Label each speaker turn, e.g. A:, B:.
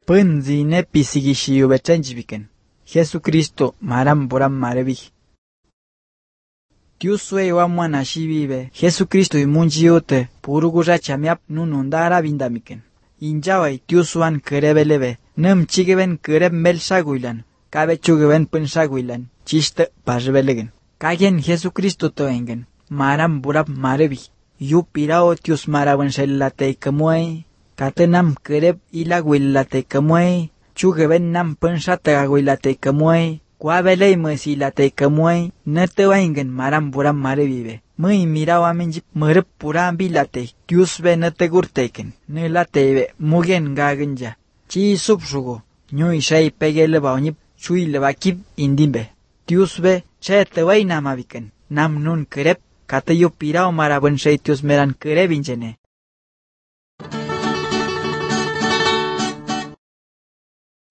A: Pânzine pisigişi bechenjibiken. Jesucristo maram boram marebi. Tiusue wa mwana shibibe. Jesucristo imunjiote purugura chamiap nunundara bindamiken. Injawai tiusuan kerebelebe. Nem chigeben kereb melsaguilan. Kabe chugeben pensaguilan. Chiste pasbelegen. Kagen Jesucristo toengen. Maram burab marebi. Yu pirao tius maraban sellate kamuay. Katenam kereb ilaguilate kamuay. Chugeben nam pensate aguilate kamuay. Kuabelei mesilate kamuay. Netewaingen maram buram marebibe. Măi mirau aminji mărăp puram bilate. Tiusbe netegurteken. Nelatebe mugen gaganja. Chi subsugo. Nyui shai pegele baunip. Chui levakib indimbe. Tiusbe chetewai namaviken. Nam nun kereb. Kata yu pirao maraban shai tius meran kerebinjene.